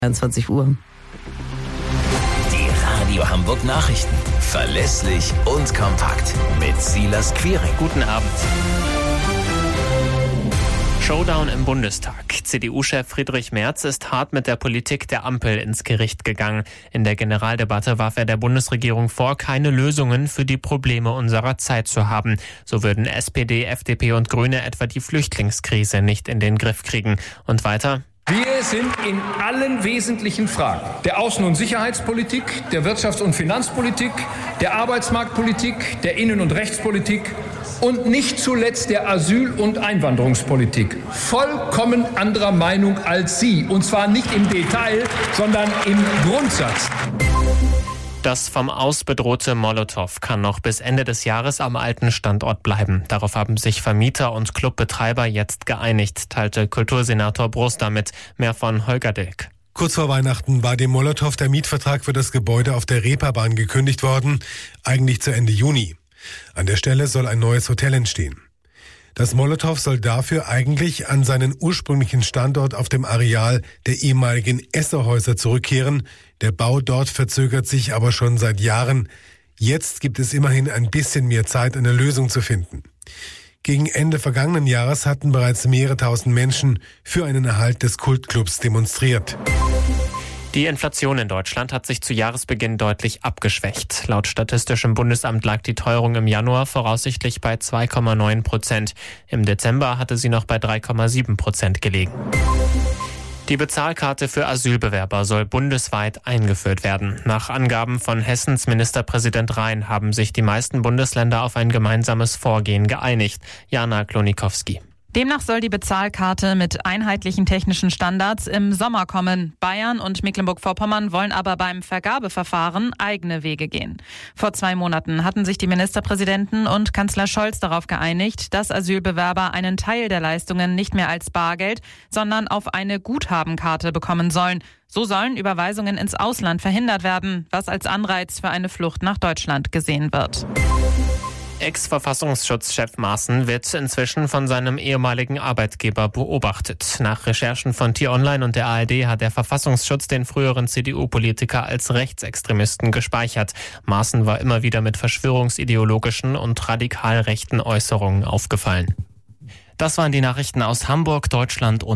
21 Uhr. Die Radio Hamburg Nachrichten. Verlässlich und kompakt. Mit Silas Quiring. Guten Abend. Showdown im Bundestag. CDU-Chef Friedrich Merz ist hart mit der Politik der Ampel ins Gericht gegangen. In der Generaldebatte warf er der Bundesregierung vor, keine Lösungen für die Probleme unserer Zeit zu haben. So würden SPD, FDP und Grüne etwa die Flüchtlingskrise nicht in den Griff kriegen. Und weiter: Wir sind in allen wesentlichen Fragen der Außen- und Sicherheitspolitik, der Wirtschafts- und Finanzpolitik, der Arbeitsmarktpolitik, der Innen- und Rechtspolitik und nicht zuletzt der Asyl- und Einwanderungspolitik vollkommen anderer Meinung als Sie. Und zwar nicht im Detail, sondern im Grundsatz. Das vom Aus bedrohte Molotow kann noch bis Ende des Jahres am alten Standort bleiben. Darauf haben sich Vermieter und Clubbetreiber jetzt geeinigt, teilte Kultursenator Broster mit. Mehr von Holger Dilk. Kurz vor Weihnachten war dem Molotow der Mietvertrag für das Gebäude auf der Reeperbahn gekündigt worden, eigentlich zu Ende Juni. An der Stelle soll ein neues Hotel entstehen. Das Molotow soll dafür eigentlich an seinen ursprünglichen Standort auf dem Areal der ehemaligen Esserhäuser zurückkehren. Der Bau dort verzögert sich aber schon seit Jahren. Jetzt gibt es immerhin ein bisschen mehr Zeit, eine Lösung zu finden. Gegen Ende vergangenen Jahres hatten bereits mehrere tausend Menschen für einen Erhalt des Kultclubs demonstriert. Die Inflation in Deutschland hat sich zu Jahresbeginn deutlich abgeschwächt. Laut Statistischem Bundesamt lag die Teuerung im Januar voraussichtlich bei 2,9%. Im Dezember hatte sie noch bei 3,7% gelegen. Die Bezahlkarte für Asylbewerber soll bundesweit eingeführt werden. Nach Angaben von Hessens Ministerpräsident Rhein haben sich die meisten Bundesländer auf ein gemeinsames Vorgehen geeinigt. Jana Klonikowski. Demnach soll die Bezahlkarte mit einheitlichen technischen Standards im Sommer kommen. Bayern und Mecklenburg-Vorpommern wollen aber beim Vergabeverfahren eigene Wege gehen. Vor 2 Monaten hatten sich die Ministerpräsidenten und Kanzler Scholz darauf geeinigt, dass Asylbewerber einen Teil der Leistungen nicht mehr als Bargeld, sondern auf eine Guthabenkarte bekommen sollen. So sollen Überweisungen ins Ausland verhindert werden, was als Anreiz für eine Flucht nach Deutschland gesehen wird. Ex-Verfassungsschutzchef Maaßen wird inzwischen von seinem ehemaligen Arbeitgeber beobachtet. Nach Recherchen von T-Online und der ARD hat der Verfassungsschutz den früheren CDU-Politiker als Rechtsextremisten gespeichert. Maaßen war immer wieder mit verschwörungsideologischen und radikal rechten Äußerungen aufgefallen. Das waren die Nachrichten aus Hamburg, Deutschland und